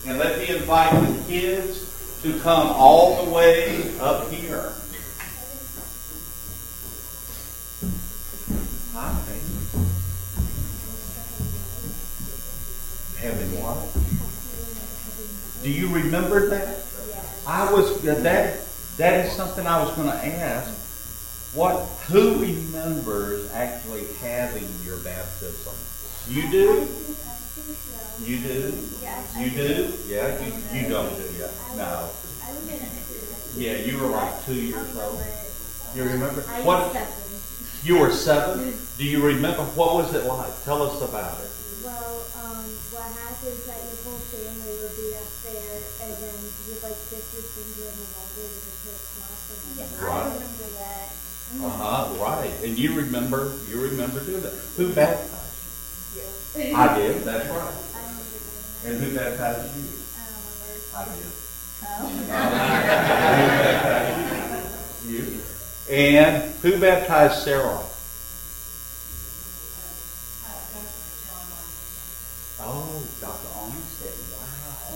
And let me invite the kids to come all the way up here. Hi. Having what? Do you remember that? That is something I was going to ask. Who remembers actually having your baptism? You do? You do? You do? Yeah, you don't do ya? No. Yeah, you were like 2 years old. You remember? What? You were 7? Do you remember? What was it like? Tell us about it. Well, what happens is that your whole family will be up there, and then you like stick your finger in the water and you put a cross on it. Yeah, right. I remember that. Right. And you remember doing that. Who baptized you? You. I did, that's right. I remember doing that. And who baptized you? I I did. Oh. You. And who baptized Sarah? Oh, Dr. Armstead. Wow.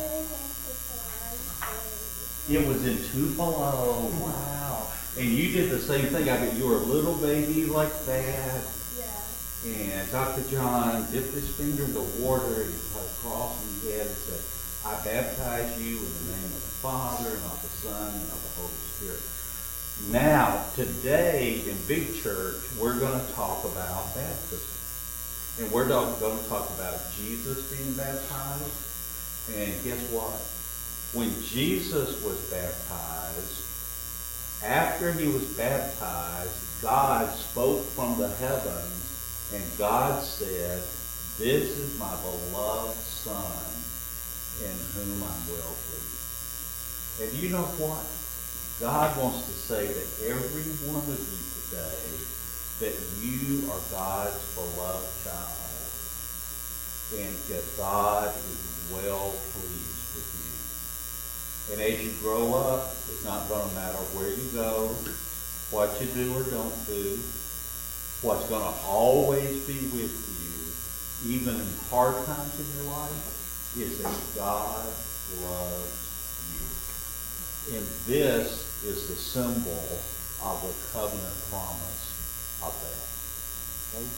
It was in Tupelo. Wow. And you did the same thing. I mean, you were a little baby like that. Yeah. And Dr. John dipped his finger in the water and put a cross on your head and said, I baptize you in the name of the Father and of the Son and of the Holy Spirit. Now, today in Big Church, we're going to talk about baptism. And we're going to talk about Jesus being baptized. And guess what? When Jesus was baptized, after he was baptized, God spoke from the heavens, and God said, this is my beloved Son, in whom I'm well pleased. And you know what? God wants to say to every one of you today that you are God's beloved child, and that God is well pleased with you. And as you grow up, it's not going to matter where you go, what you do or don't do. What's going to always be with you, even in hard times in your life, is that God loves you. And this is the symbol of the covenant promise of that. Okay?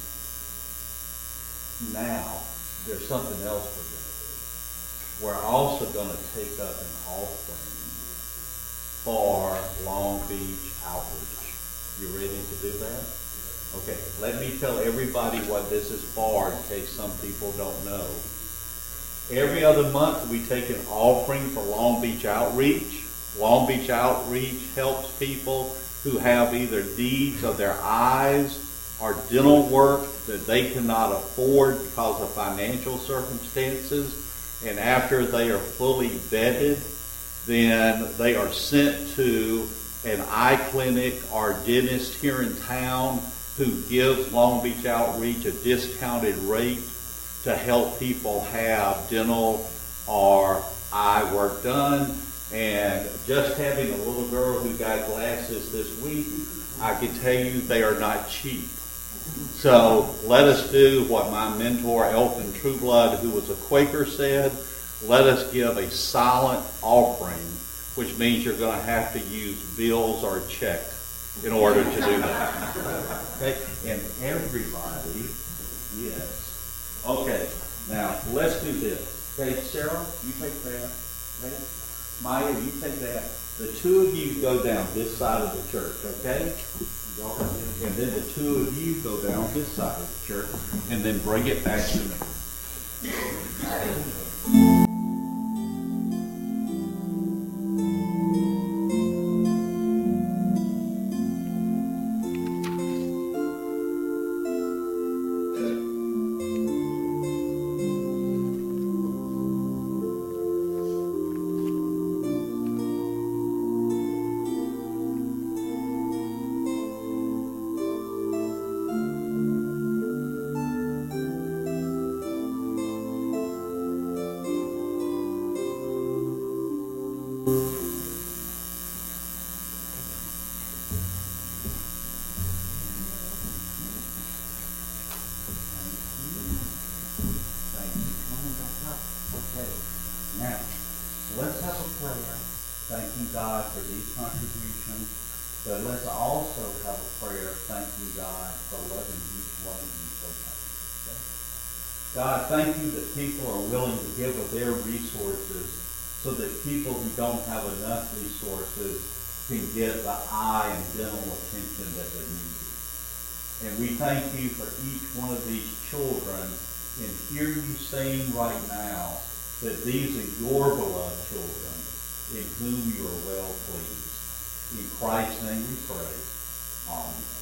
Now, there's something else we're going to do. We're also going to take up an offering for Long Beach Outreach. You ready to do that? Okay, let me tell everybody what this is for in case some people don't know. Every other month we take an offering for Long Beach Outreach. Long Beach Outreach helps people who have either needs of their eyes or dental work that they cannot afford because of financial circumstances. And after they are fully vetted, then they are sent to an eye clinic or dentist here in town who gives Long Beach Outreach a discounted rate to help people have dental or eye work done. And just having a little girl who got glasses this week, I can tell you they are not cheap. So let us do what my mentor, Elton Trueblood, who was a Quaker, said. Let us give a silent offering, which means you're going to have to use bills or check in order to do that. Okay? And everybody, yes. Okay, now let's do this. Okay, Sarah, you take that. Okay? Maya, you take that. The two of you go down this side of the church, okay? And then the two of you go down this side of the church, and then bring it back to me. Now, let's have a prayer thanking God for these contributions, but let's also have a prayer thanking God for loving each one of you so much. Okay? God, thank you that people are willing to give of their resources so that people who don't have enough resources can get the eye and dental attention that they need. And we thank you for each one of these children, and hear you saying right now that these are your beloved children in whom you are well pleased. In Christ's name we pray. Amen.